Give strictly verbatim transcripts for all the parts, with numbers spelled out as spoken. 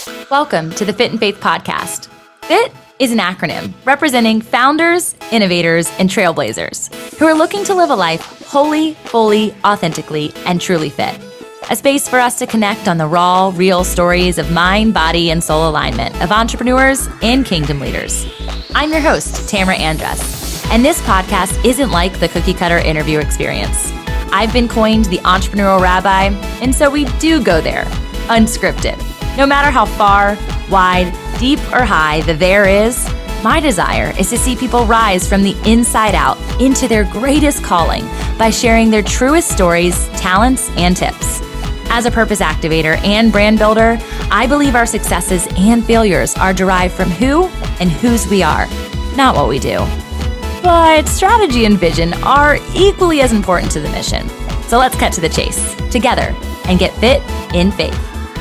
Welcome to the Fit and Faith podcast. FIT is an acronym representing founders, innovators, and trailblazers who are looking to live a life wholly, fully, authentically, and truly fit. A space for us to connect on the raw, real stories of mind, body, and soul alignment of entrepreneurs and kingdom leaders. I'm your host, Tamara Andress, and this podcast isn't like the cookie cutter interview experience. I've been coined the entrepreneurial rabbi, and so we do go there, unscripted. No matter how far, wide, deep, or high the there is, my desire is to see people rise from the inside out into their greatest calling by sharing their truest stories, talents, and tips. As a purpose activator and brand builder, I believe our successes and failures are derived from who and whose we are, not what we do. But strategy and vision are equally as important to the mission. So let's cut to the chase together and get fit in faith.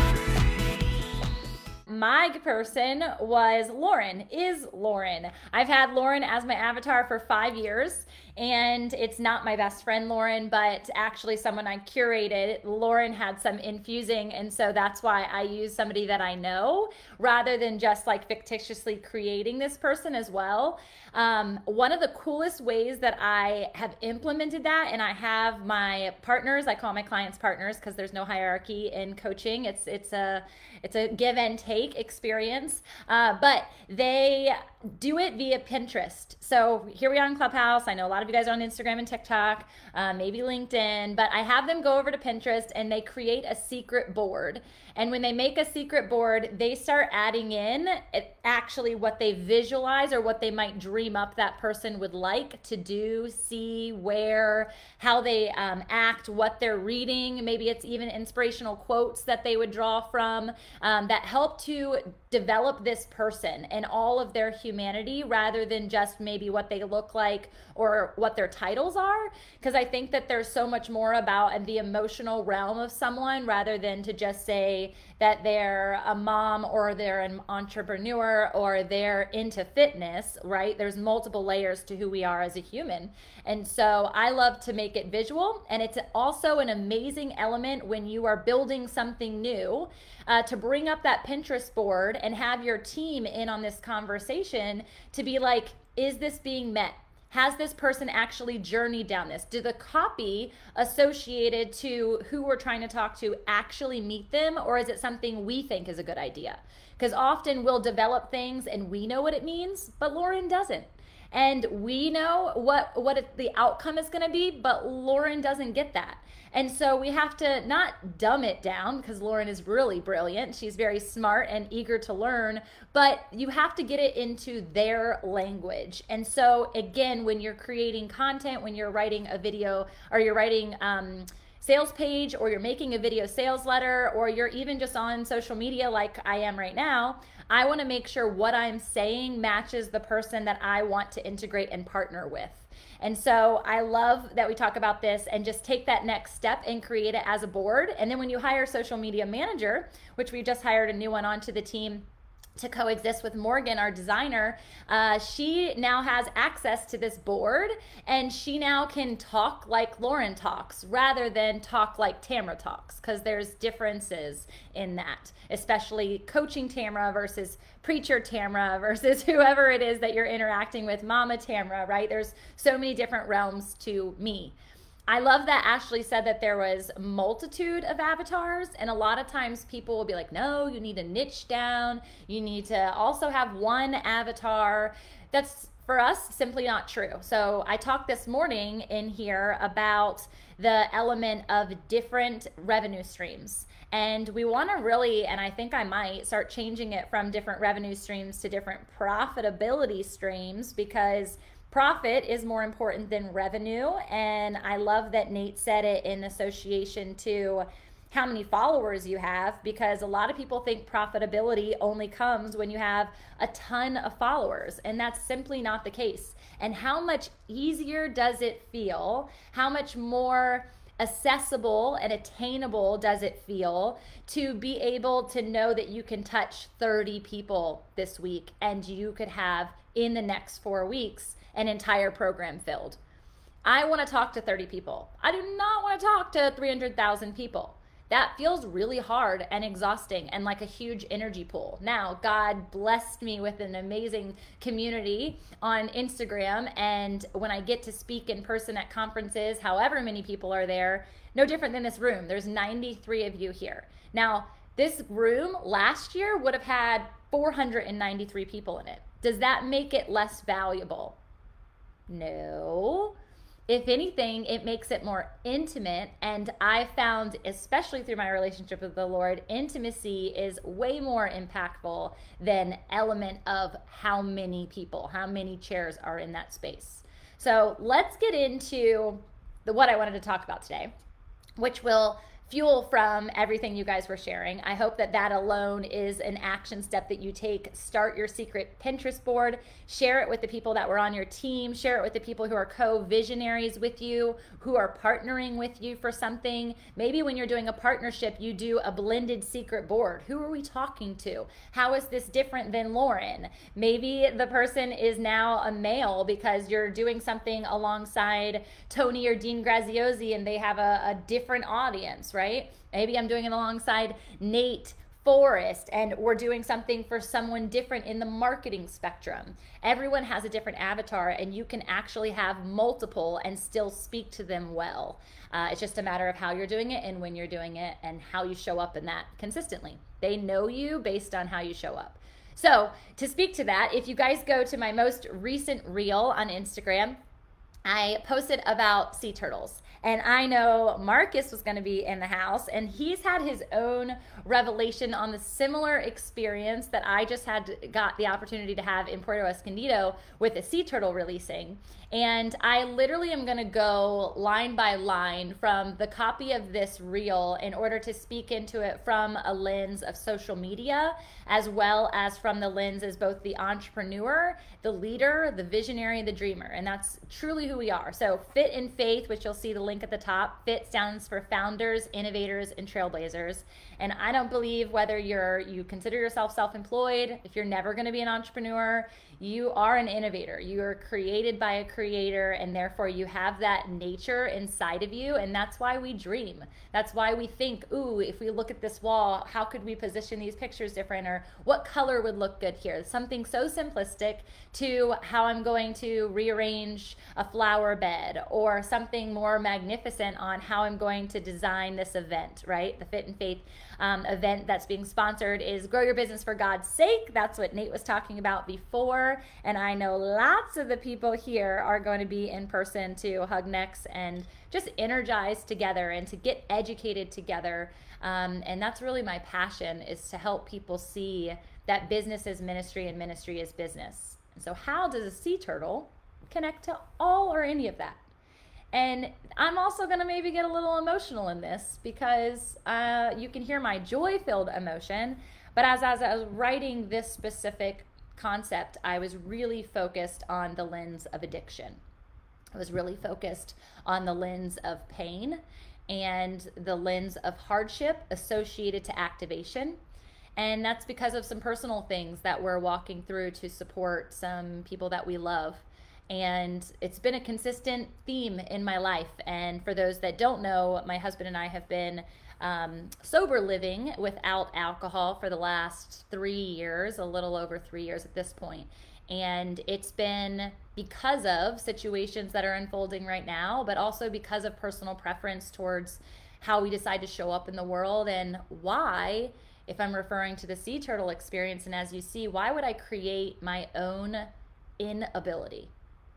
My person was Lauren, is Lauren. I've had Lauren as my avatar for five years, and it's not my best friend Lauren, but actually someone I curated. Lauren had some infusing, and so that's why I use somebody that I know rather than just like fictitiously creating this person as well. Um, one of the coolest ways that I have implemented that, and I have my partners, I call my clients partners because there's no hierarchy in coaching. It's it's a it's a give and take experience, uh, but they do it via Pinterest. So here we are on Clubhouse. I know a lot of you guys are on Instagram and TikTok, uh, maybe LinkedIn, but I have them go over to Pinterest and they create a secret board. And when they make a secret board, they start adding in actually what they visualize or what they might dream up that person would like to do, see, wear, how they um, act, what they're reading. Maybe it's even inspirational quotes that they would draw from um, that help to develop this person and all of their humanity rather than just maybe what they look like or what their titles are. Because I think that there's so much more about the emotional realm of someone rather than to just say that they're a mom or they're an entrepreneur or they're into fitness, right? There's multiple layers to who we are as a human. And so I love to make it visual. And it's also an amazing element when you are building something new uh, to bring up that Pinterest board and have your team in on this conversation to be like, is this being met? Has this person actually journeyed down this? Do the copy associated to who we're trying to talk to actually meet them, or is it something we think is a good idea? Because often we'll develop things and we know what it means, but Lauren doesn't. And we know what, what it, the outcome is going to be, but Lauren doesn't get that. And so we have to not dumb it down because Lauren is really brilliant. She's very smart and eager to learn, but you have to get it into their language. And so again, when you're creating content, when you're writing a video or you're writing um, sales page or you're making a video sales letter or you're even just on social media like I am right now, I want to make sure what I'm saying matches the person that I want to integrate and partner with. And so I love that we talk about this and just take that next step and create it as a board. And then when you hire a social media manager, which we just hired a new one onto the team to coexist with Morgan, our designer, uh, she now has access to this board and she now can talk like Lauren talks rather than talk like Tamara talks, because there's differences in that, especially coaching Tamara versus preacher Tamara versus whoever it is that you're interacting with, Mama Tamara, right? There's so many different realms to me. I love that Ashley said that there was a multitude of avatars, and a lot of times people will be like, no, you need to niche down. You need to also have one avatar. That's, for us, simply not true. So I talked this morning in here about the element of different revenue streams. And we want to really, and I think I might start changing it from different revenue streams to different profitability streams, because profit is more important than revenue. And I love that Nate said it in association to how many followers you have, because a lot of people think profitability only comes when you have a ton of followers, and that's simply not the case. And how much easier does it feel? How much more accessible and attainable does it feel to be able to know that you can touch thirty people this week and you could have in the next four weeks an entire program filled? I want to talk to thirty people. I do not want to talk to three hundred thousand people. that feels really hard and exhausting and like a huge energy pool. Now, God blessed me with an amazing community on Instagram, and when I get to speak in person at conferences, however many people are there, no different than this room. There's ninety-three of you here. Now, this room last year would have had four hundred ninety-three people in it. Does that make it less valuable? No. If anything, it makes it more intimate. And I found, especially through my relationship with the Lord, intimacy is way more impactful than element of how many people, how many chairs are in that space. So let's get into the what I wanted to talk about today, which will fuel from everything you guys were sharing. I hope that that alone is an action step that you take. Start your secret Pinterest board, share it with the people that were on your team, share it with the people who are co-visionaries with you, who are partnering with you for something. Maybe when you're doing a partnership, you do a blended secret board. Who are we talking to? How is this different than Lauren? Maybe the person is now a male because you're doing something alongside Tony or Dean Graziosi and they have a, a different audience, right? Maybe I'm doing it alongside Nate Forrest and we're doing something for someone different in the marketing spectrum. Everyone has a different avatar and you can actually have multiple and still speak to them well. Uh, it's just a matter of how you're doing it and when you're doing it and how you show up in that consistently. They know you based on how you show up. So to speak to that, if you guys go to my most recent reel on Instagram, I posted about sea turtles. And I know Marcus was going to be in the house, and he's had his own revelation on the similar experience that I just had got the opportunity to have in Puerto Escondido with a sea turtle releasing. And I literally am going to go line by line from the copy of this reel in order to speak into it from a lens of social media, as well as from the lens as both the entrepreneur, the leader, the visionary, the dreamer. And that's truly who we are. So Fit in Faith, which you'll see the link at the top. FIT stands for founders, innovators, and trailblazers. And I don't believe whether you're you consider yourself self-employed, if you're never going to be an entrepreneur, you are an innovator. You are created by a creator, and therefore you have that nature inside of you. And that's why we dream. That's why we think, ooh, if we look at this wall, how could we position these pictures different? Or what color would look good here? Something so simplistic to how I'm going to rearrange a flower bed, or something more magnificent on how I'm going to design this event, right? The Fit in Faith um, event that's being sponsored is Grow Your Business for God's Sake. That's what Nate was talking about before. And I know lots of the people here are going to be in person to hug necks and just energize together and to get educated together. Um, and that's really my passion, is to help people see that business is ministry and ministry is business. And so how does a sea turtle connect to all or any of that? And I'm also going to maybe get a little emotional in this because uh, you can hear my joy-filled emotion. But as, as I was writing this specific concept, I was really focused on the lens of addiction. I was really focused on the lens of pain and the lens of hardship associated to activation. And that's because of some personal things that we're walking through to support some people that we love. And it's been a consistent theme in my life. And for those that don't know, my husband and I have been um, sober living without alcohol for the last three years, a little over three years at this point. And it's been because of situations that are unfolding right now, but also because of personal preference towards how we decide to show up in the world, and why, if I'm referring to the sea turtle experience, and as you see, why would I create my own inability?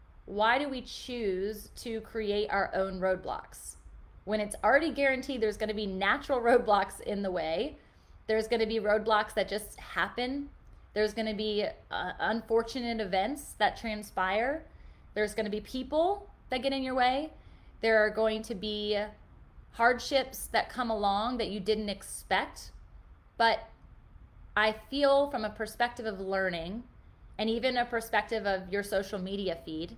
Why do we choose to create our own roadblocks when it's already guaranteed there's going to be natural roadblocks in the way? There's going to be roadblocks that just happen. There's going to be uh, unfortunate events that transpire. There's going to be people that get in your way. There are going to be hardships that come along that you didn't expect. But I feel, from a perspective of learning, and even a perspective of your social media feed,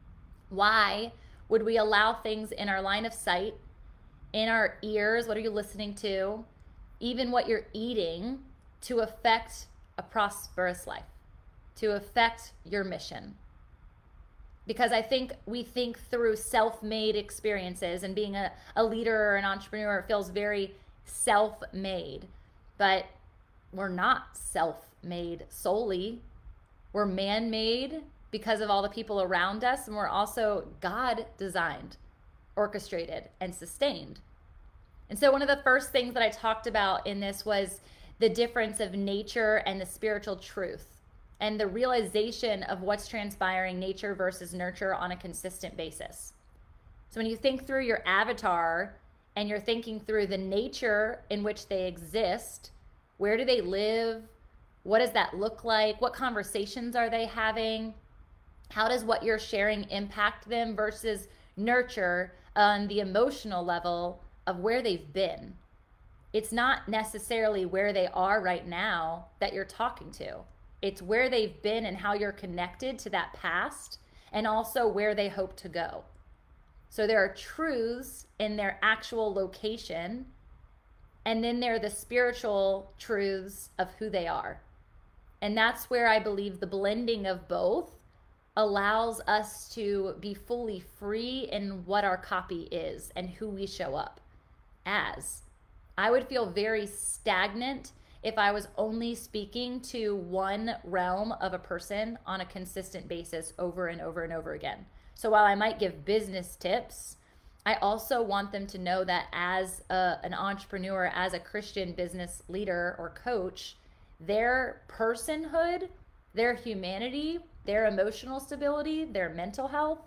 why would we allow things in our line of sight, in our ears, what are you listening to, even what you're eating, to affect a prosperous life, to affect your mission? Because I think we think through self-made experiences, and being a, a leader or an entrepreneur, it feels very self-made. But we're not self-made solely. We're man-made because of all the people around us, and we're also God-designed, orchestrated, and sustained. And so one of the first things that I talked about in this was the difference of nature and the spiritual truth, and the realization of what's transpiring nature versus nurture on a consistent basis. So when you think through your avatar and you're thinking through the nature in which they exist, where do they live? What does that look like? What conversations are they having? How does what you're sharing impact them versus nurture on the emotional level of where they've been? It's not necessarily where they are right now that you're talking to. It's where they've been and how you're connected to that past, and also where they hope to go. So there are truths in their actual location, and then there are the spiritual truths of who they are. And that's where I believe the blending of both allows us to be fully free in what our copy is and who we show up as. I would feel very stagnant if I was only speaking to one realm of a person on a consistent basis over and over and over again. So while I might give business tips, I also want them to know that as a, an entrepreneur, as a Christian business leader or coach, their personhood, their humanity, their emotional stability, their mental health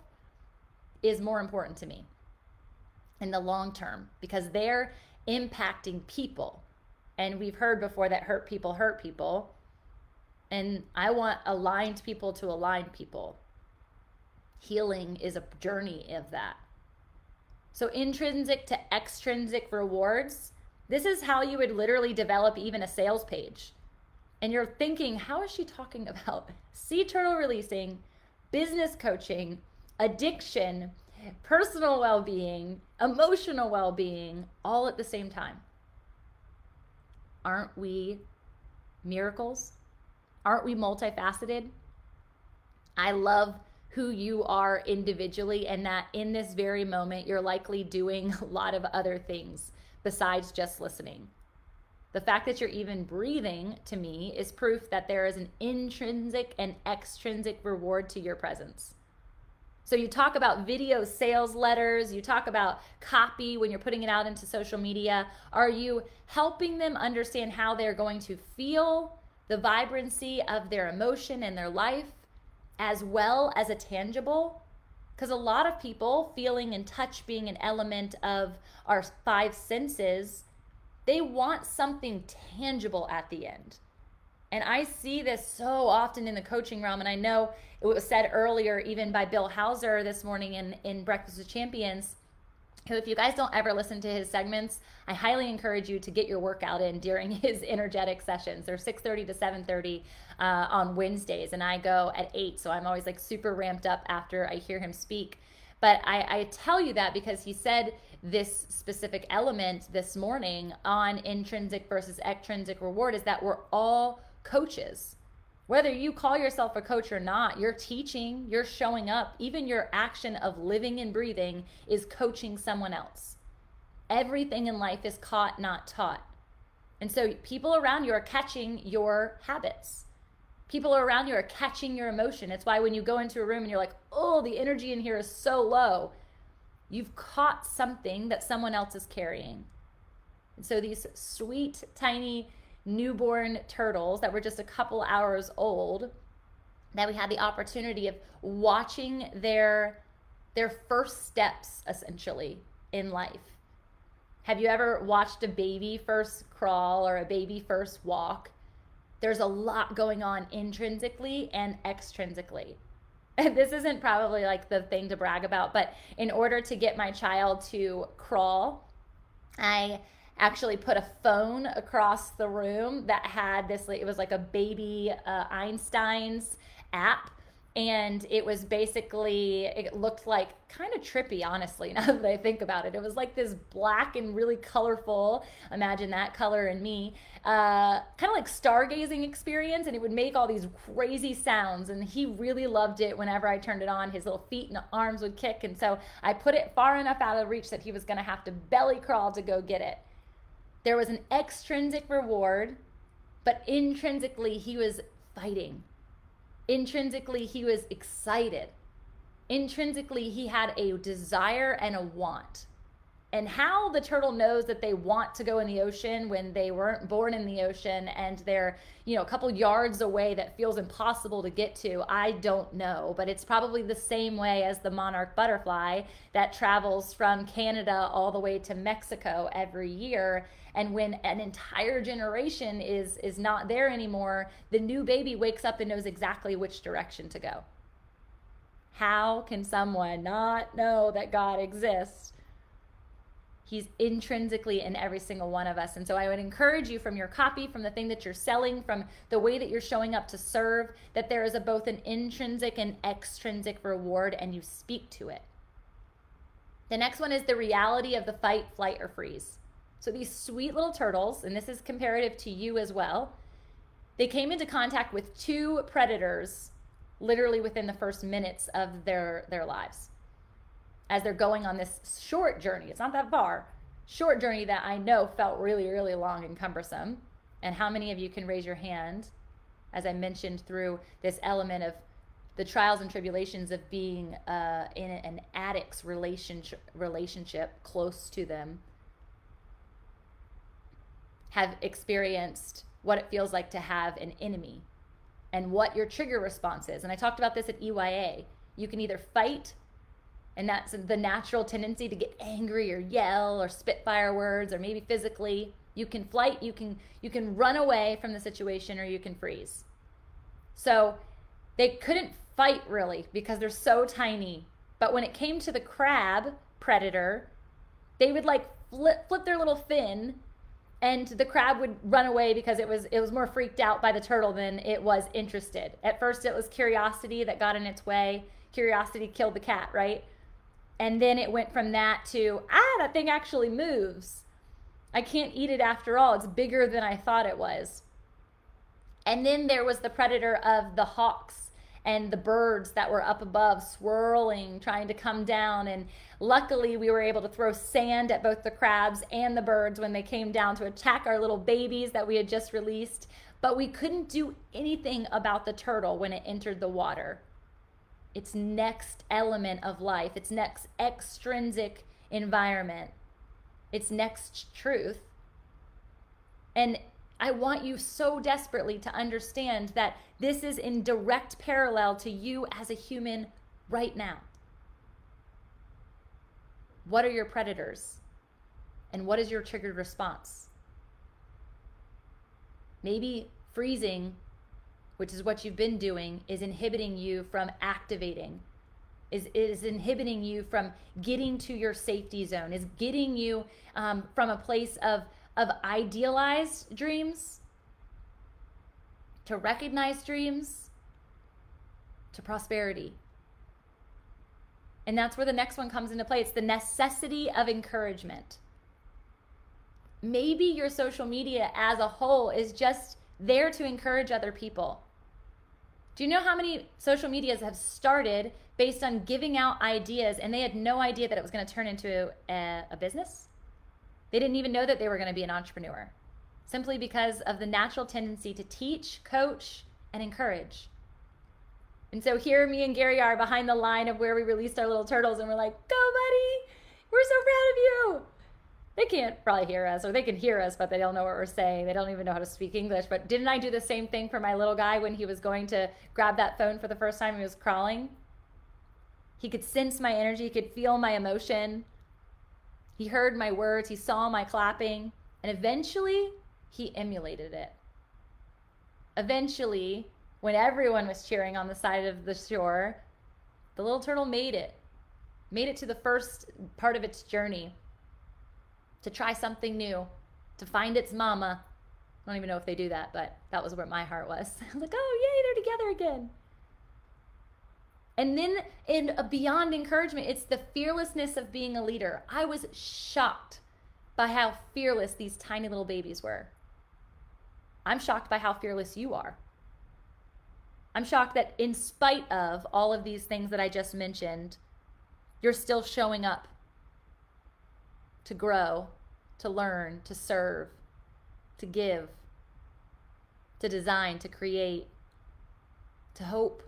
is more important to me in the long term, because they're impacting people. And we've heard before that hurt people hurt people. And I want aligned people to align people. Healing is a journey of that. So intrinsic to extrinsic rewards, this is how you would literally develop even a sales page. And you're thinking, how is she talking about sea turtle releasing, business coaching, addiction, personal well-being, emotional well-being, all at the same time? Aren't we miracles? Aren't we multifaceted? I love who you are individually, and that in this very moment, you're likely doing a lot of other things besides just listening. The fact that you're even breathing, to me, is proof that there is an intrinsic and extrinsic reward to your presence. So you talk about video sales letters, you talk about copy when you're putting it out into social media. Are you helping them understand how they're going to feel the vibrancy of their emotion and their life, as well as a tangible? Because a lot of people, feeling and touch being an element of our five senses, they want something tangible at the end. And I see this so often in the coaching realm, and I know it was said earlier even by Bill Hauser this morning in, in Breakfast with Champions, who, if you guys don't ever listen to his segments, I highly encourage you to get your workout in during his energetic sessions. They're six thirty to seven thirty uh, on Wednesdays, and I go at eight, so I'm always like super ramped up after I hear him speak. But I, I tell you that because he said this specific element this morning on intrinsic versus extrinsic reward is that we're all coaches. Whether you call yourself a coach or not, you're teaching, you're showing up. Even your action of living and breathing is coaching someone else. Everything in life is caught, not taught. And so people around you are catching your habits. People around you are catching your emotion. It's why when you go into a room and you're like, oh, the energy in here is so low, you've caught something that someone else is carrying. And so these sweet, tiny, newborn turtles that were just a couple hours old, that we had the opportunity of watching their their first steps essentially in life. Have you ever watched a baby first crawl or a baby first walk? There's a lot going on intrinsically and extrinsically. And this isn't probably like the thing to brag about, but in order to get my child to crawl, I actually put a phone across the room that had this, it was like a baby uh, Einstein's app. And it was basically, it looked like kind of trippy, honestly, now that I think about it. It was like this black and really colorful, imagine that color in me, uh, kind of like stargazing experience. And it would make all these crazy sounds. And he really loved it whenever I turned it on. His little feet and arms would kick. And so I put it far enough out of reach that he was going to have to belly crawl to go get it. There was an extrinsic reward, but intrinsically he was fighting. Intrinsically he was excited. Intrinsically he had a desire and a want. And how the turtle knows that they want to go in the ocean when they weren't born in the ocean and they're, you know, a couple yards away that feels impossible to get to, I don't know. But it's probably the same way as the monarch butterfly that travels from Canada all the way to Mexico every year. And when an entire generation is is not there anymore, the new baby wakes up and knows exactly which direction to go. How can someone not know that God exists? He's intrinsically in every single one of us. And so I would encourage you, from your copy, from the thing that you're selling, from the way that you're showing up to serve, that there is a, both an intrinsic and extrinsic reward, and you speak to it. The next one is the reality of the fight, flight, or freeze. So these sweet little turtles, and this is comparative to you as well, they came into contact with two predators literally within the first minutes of their, their lives. As they're going on this short journey, it's not that far, short journey that I know felt really, really long and cumbersome. And how many of you can raise your hand, as I mentioned, through this element of the trials and tribulations of being uh, in an addict's relationship, relationship close to them, have experienced what it feels like to have an enemy and what your trigger response is. And I talked about this at E Y A. You can either fight, and that's the natural tendency to get angry or yell or spit fire words, or maybe physically. You can flight, you can you can run away from the situation, or you can freeze. So they couldn't fight really because they're so tiny. But when it came to the crab predator, they would like flip, flip their little fin, and the crab would run away because it was it was more freaked out by the turtle than it was interested. At first it was curiosity that got in its way. Curiosity killed the cat, right? And then it went from that to, ah, that thing actually moves. I can't eat it after all. It's bigger than I thought it was. And then there was the predator of the hawks and the birds that were up above swirling, trying to come down. And luckily we were able to throw sand at both the crabs and the birds when they came down to attack our little babies that we had just released. But we couldn't do anything about the turtle when it entered the water. Its next element of life, its next extrinsic environment, its next truth. And I want you so desperately to understand that this is in direct parallel to you as a human right now. What are your predators? And what is your triggered response? Maybe freezing, which is what you've been doing, is inhibiting you from activating, is, is inhibiting you from getting to your safety zone, is getting you um, from a place of, of idealized dreams to recognized dreams to prosperity. And that's where the next one comes into play. It's the necessity of encouragement. Maybe your social media as a whole is just there to encourage other people. Do you know how many social medias have started based on giving out ideas, and they had no idea that it was going to turn into a, a business? They didn't even know that they were going to be an entrepreneur, simply because of the natural tendency to teach, coach, and encourage. And so here me and Gary are behind the line of where we released our little turtles, and we're like, go buddy, we're so proud of you. They can't probably hear us, or they can hear us, but they don't know what we're saying. They don't even know how to speak English. But didn't I do the same thing for my little guy when he was going to grab that phone for the first time? He was crawling. He could sense my energy. He could feel my emotion. He heard my words. He saw my clapping. And eventually, he emulated it. Eventually, when everyone was cheering on the side of the shore, the little turtle made it. Made it to the first part of its journey. To try something new, to find its mama. I don't even know if they do that, but that was where my heart was. I was like, oh, yay, they're together again. And then in a beyond encouragement, it's the fearlessness of being a leader. I was shocked by how fearless these tiny little babies were. I'm shocked by how fearless you are. I'm shocked that in spite of all of these things that I just mentioned, you're still showing up to grow, to learn, to serve, to give, to design, to create, to hope.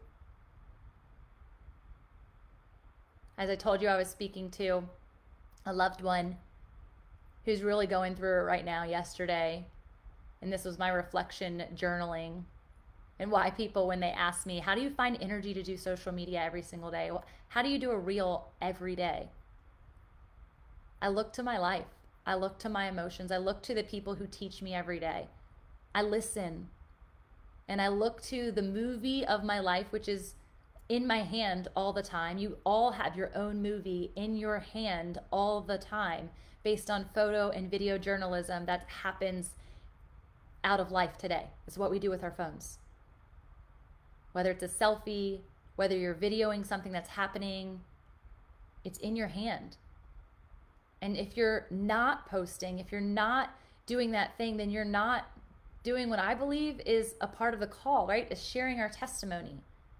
As I told you, I was speaking to a loved one who's really going through it right now yesterday. And this was my reflection journaling, and why people, when they ask me, how do you find energy to do social media every single day? How do you do a reel every day? I look to my life. I look to my emotions. I look to the people who teach me every day. I listen. And I look to the movie of my life, which is in my hand all the time. You all have your own movie in your hand all the time, based on photo and video journalism that happens out of life today. It's what we do with our phones. Whether it's a selfie, whether you're videoing something that's happening, it's in your hand. And if you're not posting, if you're not doing that thing, then you're not doing what I believe is a part of the call, right? Is sharing our testimony.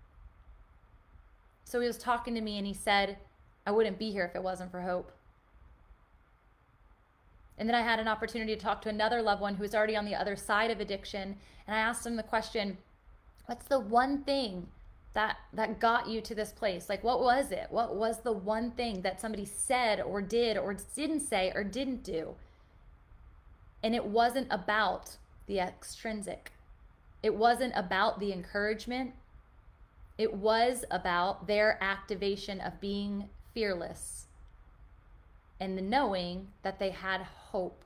So he was talking to me and he said, I wouldn't be here if it wasn't for hope. And then I had an opportunity to talk to another loved one who was already on the other side of addiction. And I asked him the question, what's the one thing that that got you to this place? Like, what was it? What was the one thing that somebody said or did or didn't say or didn't do? And it wasn't about the extrinsic. It wasn't about the encouragement. It was about their activation of being fearless and the knowing that they had hope.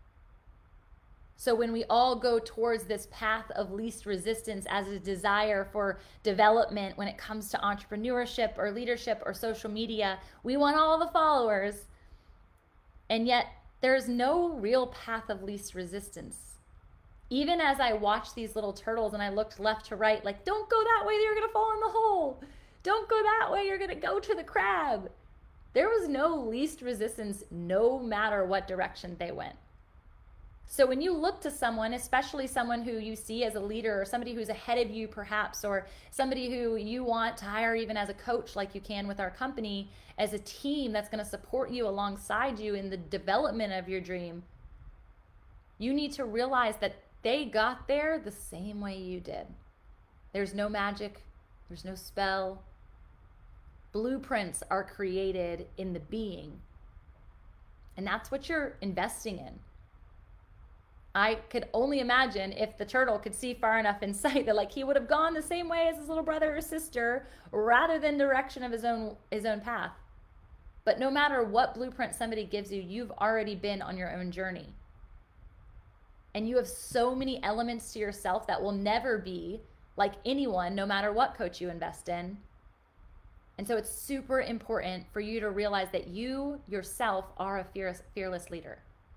So when we all go towards this path of least resistance as a desire for development when it comes to entrepreneurship or leadership or social media, we want all the followers. And yet there's no real path of least resistance. Even as I watched these little turtles and I looked left to right, like, don't go that way, you're going to fall in the hole. Don't go that way, you're going to go to the crab. There was no least resistance no matter what direction they went. So when you look to someone, especially someone who you see as a leader or somebody who's ahead of you perhaps, or somebody who you want to hire even as a coach like you can with our company, as a team that's going to support you alongside you in the development of your dream, you need to realize that they got there the same way you did. There's no magic. There's no spell. Blueprints are created in the being. And that's what you're investing in. I could only imagine if the turtle could see far enough in sight that like he would have gone the same way as his little brother or sister rather than direction of his own his own path. But no matter what blueprint somebody gives you, you've already been on your own journey. And you have so many elements to yourself that will never be like anyone, no matter what coach you invest in. And so it's super important for you to realize that you yourself are a fearless, fearless leader.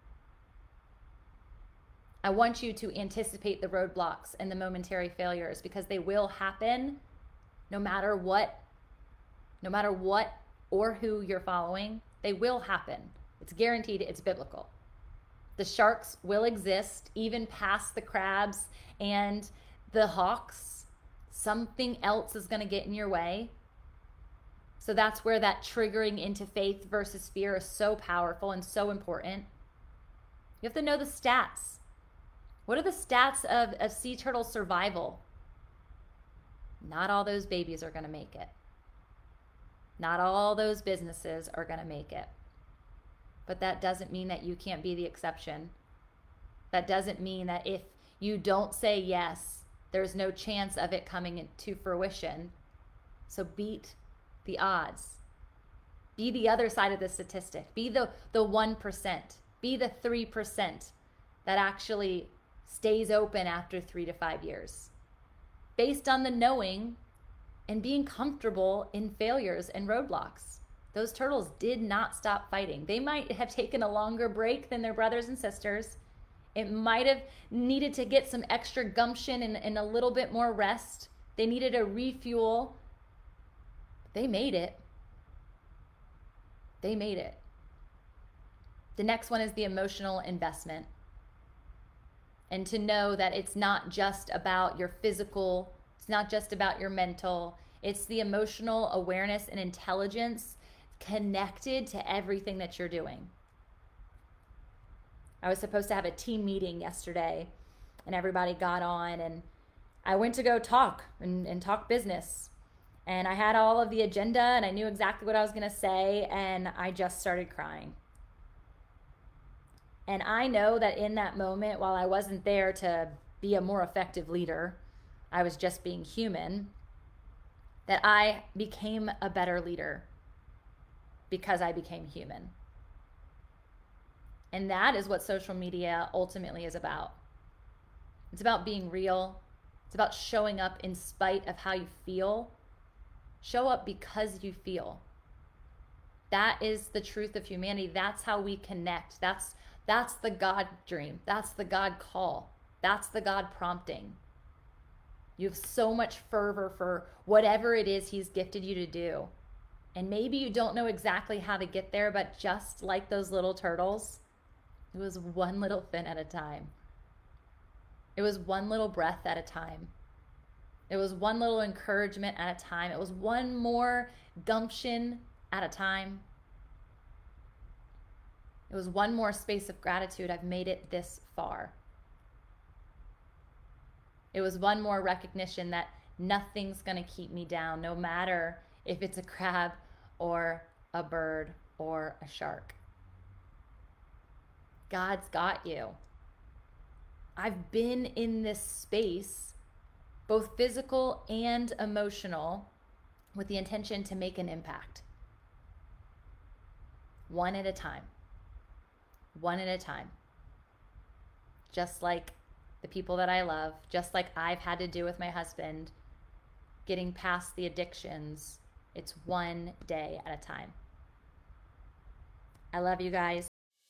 I want you to anticipate the roadblocks and the momentary failures, because they will happen no matter what, no matter what or who you're following. They will happen. It's guaranteed. It's biblical. The sharks will exist even past the crabs and the hawks. Something else is going to get in your way. So that's where that triggering into faith versus fear is so powerful and so important. You have to know the stats. What are the stats of, of sea turtle survival? Not all those babies are going to make it. Not all those businesses are going to make it. But that doesn't mean that you can't be the exception. That doesn't mean that if you don't say yes, there's no chance of it coming to fruition. So beat the odds. Be the other side of the statistic. Be the, the one percent. Be the three percent that actually stays open after three to five years. Based on the knowing and being comfortable in failures and roadblocks. Those turtles did not stop fighting. They might have taken a longer break than their brothers and sisters. It might have needed to get some extra gumption and, and a little bit more rest. They needed a refuel. They made it. They made it. The next one is the emotional investment. And to know that it's not just about your physical, it's not just about your mental, it's the emotional awareness and intelligence connected to everything that you're doing. I was supposed to have a team meeting yesterday, and everybody got on, and I went to go talk and, and talk business. And I had all of the agenda, and I knew exactly what I was going to say, and I just started crying. And I know that in that moment, while I wasn't there to be a more effective leader, I was just being human, that I became a better leader because I became human. And that is what social media ultimately is about. It's about being real. It's about showing up in spite of how you feel. Show up because you feel. That is the truth of humanity. That's how we connect. That's that's the God dream. That's the God call. That's the God prompting. You have so much fervor for whatever it is He's gifted you to do. And maybe you don't know exactly how to get there, but just like those little turtles, it was one little fin at a time. It was one little breath at a time. It was one little encouragement at a time. It was one more gumption at a time. It was one more space of gratitude. I've made it this far. It was one more recognition that nothing's going to keep me down, no matter if it's a crab or a bird or a shark. God's got you. I've been in this space, both physical and emotional, with the intention to make an impact. One at a time. One at a time. Just like the people that I love, just like I've had to do with my husband, getting past the addictions. It's one day at a time. I love you guys.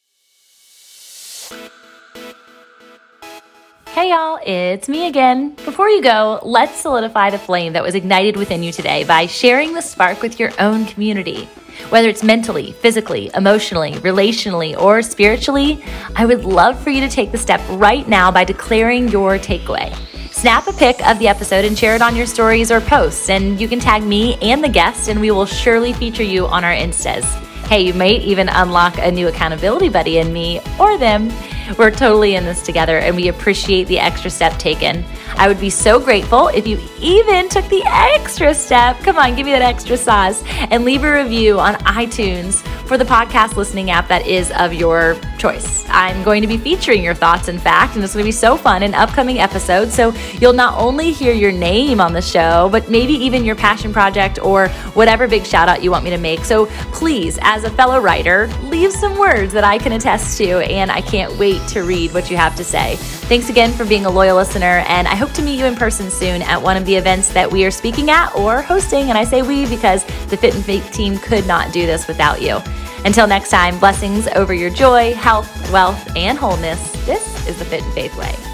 Hey y'all, it's me again. Before you go, let's solidify the flame that was ignited within you today by sharing the spark with your own community. Whether it's mentally, physically, emotionally, relationally, or spiritually, I would love for you to take the step right now by declaring your takeaway. Snap a pic of the episode and share it on your stories or posts, and you can tag me and the guest, and we will surely feature you on our Instas. Hey, you might even unlock a new accountability buddy in me or them. We're totally in this together, and we appreciate the extra step taken. I would be so grateful if you even took the extra step, come on, give me that extra sauce, and leave a review on iTunes for the podcast listening app that is of your choice. I'm going to be featuring your thoughts, in fact, and it's going to be so fun in upcoming episodes. So you'll not only hear your name on the show, but maybe even your passion project or whatever big shout out you want me to make. So please, as a fellow writer, leave some words that I can attest to, and I can't wait to read what you have to say. Thanks again for being a loyal listener, and I hope to meet you in person soon at one of the events that we are speaking at or hosting. And I say we because the Fit and Faith team could not do this without you. Until next time, blessings over your joy, health, wealth, and wholeness. This is the Fit and Faith Way.